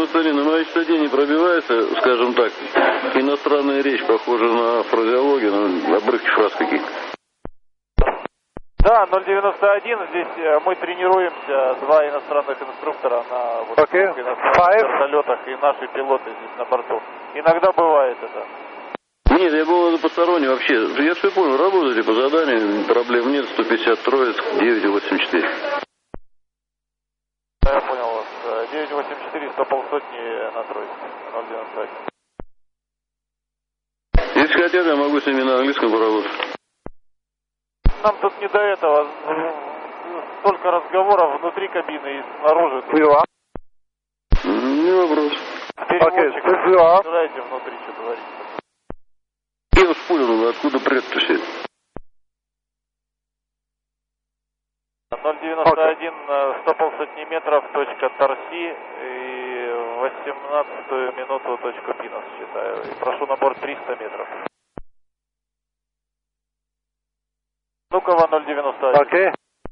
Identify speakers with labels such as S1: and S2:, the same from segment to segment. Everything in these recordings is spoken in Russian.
S1: 091, на моей частоте не пробивается, скажем так, иностранная речь, похожа на фразеологию, на обрывки фраз каких-то.
S2: Да, 091, здесь мы тренируемся, два иностранных инструктора на вот иностранных вертолетах и наши пилоты здесь на борту. Иногда бывает это.
S1: Нет, я был посторонний вообще. Я все понял, работаете по заданию, проблем нет, 150 Троицк, 984.
S2: Я понял вас. 984, 100 полсотни на Троицк, 091.
S1: Если хотят, я могу с ними на английском поработать.
S2: Нам тут не до этого. Столько разговоров внутри кабины и снаружи.
S1: Не вопрос.
S2: Переводчик, разбирайте внутри, что творится.
S1: Я уж понял, откуда прет-то все.
S2: 091, 100 полсотни метров, точка Торси, и 18-ю минуту точку Пинос считаю. И прошу на борт 300 метров. Внуково 091.
S3: Окей.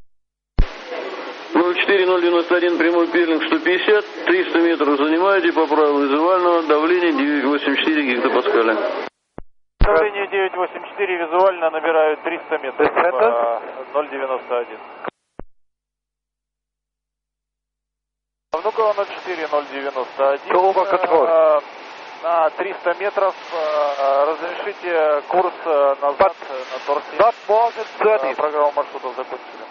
S1: 04091, прямой перлинг 150, 300 метров занимаете по правилу визуального, давление 984 гектопаскаля.
S2: Давление 984, визуально набирают 300 метров, 091. Внуково 04, 091. На 300 метров разрешите курс назад на Торсе. Программу маршрута закончили.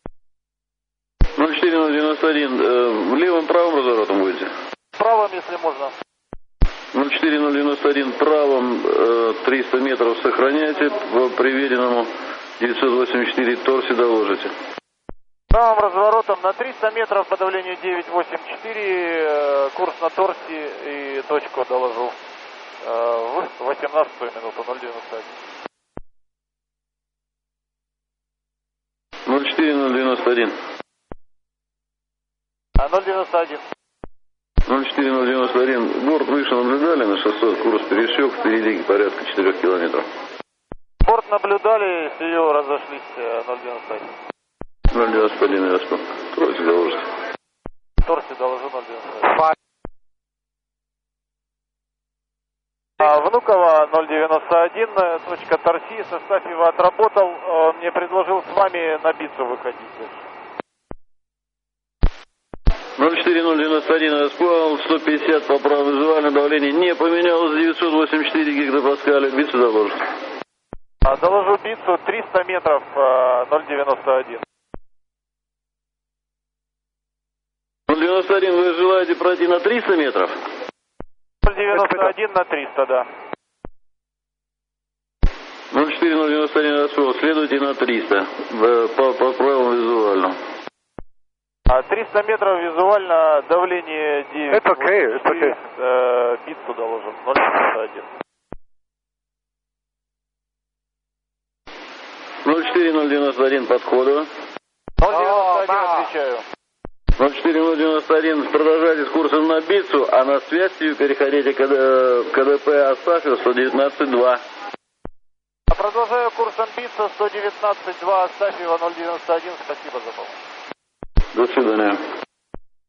S1: 04091, левым-правым разворотом будете?
S2: Правым, если можно.
S1: 04091, правым 300 метров сохраняйте, по приведенному 984 Торсе доложите.
S2: Правым разворотом на 300 метров по давлению 984, курс на Торсе и точку доложу в 18-ю минуту 091.
S1: 04091.
S2: 091.
S1: 04091. Борт выше наблюдали на 600, курс пересек, впереди порядка 4 километров.
S2: Борт наблюдали, с ее разошлись 091.
S1: 091, я спал. Троицк доложите.
S2: Торсе доложу 091. Внуково 091, точка Торси, состав его отработал, он мне предложил с вами на Бицу выходить.
S1: 04091, я спал, 150 по праву визуально, давление не поменялось, 984 гектопаскаля, Бицу доложит.
S2: Доложу Бицу 300 метров 091.
S1: 091, вы желаете пройти на 300 метров?
S2: 091 на 300, да.
S1: 04091, я спал, следуйте на 300, по правилам визуально.
S2: 300 метров визуально, давление 9.
S3: Это окей.
S2: Бицу доложим, 091.
S1: 04091, подходу.
S2: 091, отвечаю.
S1: 04091, продолжайте с курсом на Бицу, а на связь переходите к КДП Астафьев 119.2.
S2: Продолжаю курсом Бицу 119.2 Астафьева 091, спасибо за помощь.
S1: До свидания.